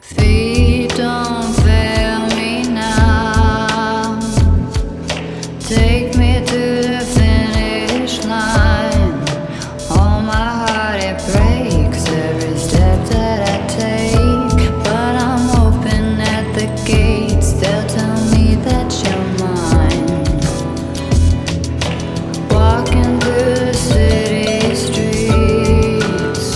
Feet don't fail me now. Take me to the finish line. Oh, my heart, it breaks every step that I take. But I'm hoping at the gates they'll tell me that you're mine. Walking through the city streets,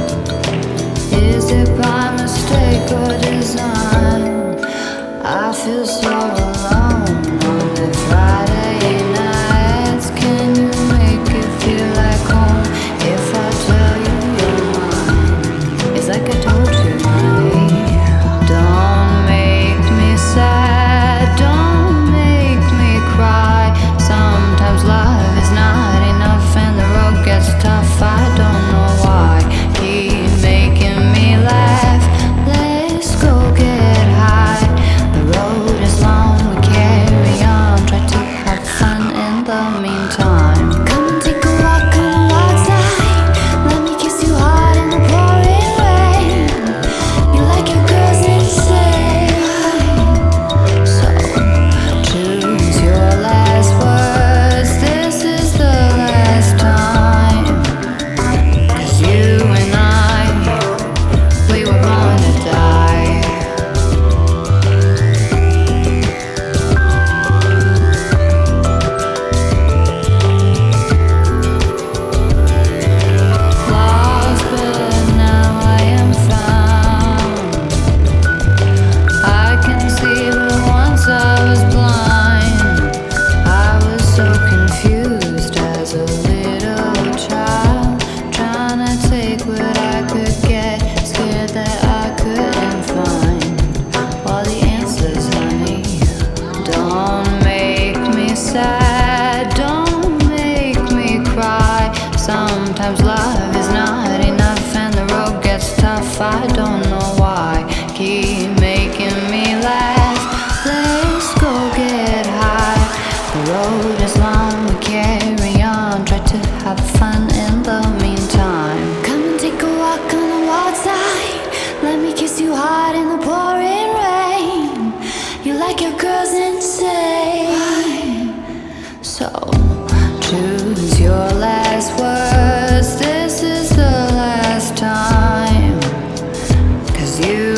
is it by mistake or design? I feel so alone on the Friday nights. Can you make it feel like home if I tell you you're mine? It's like I told you, honey. Don't make me sad, don't make me cry. Sometimes love is not enough and the road gets tough. I don't know why. Keep making me laugh. Let's go get high. The road is long, we carry on. Try to have fun in the meantime. Come and take a walk on the wild side. Let me kiss you hard in the pouring rain. You like your girls insane. So choose your last words. This is the last time. 'Cause you and I, we were born to die. Lost, but now I am found. I can see, but once I was blind. I was so confused as a little child, trying to take what I could get, scared that I couldn't find all the answers, honey. Don't make me sad, don't make me cry. Sometimes love is not enough and the road gets tough. I don't know why. Keep making me laugh. Let's go get high. The road is long, we carry on. Try to have fun in the meantime. Come and take a walk on the wild side. Let me kiss you hard in the pouring rain. You like your girls insane. So choose your last words. This is the last time. 'Cause you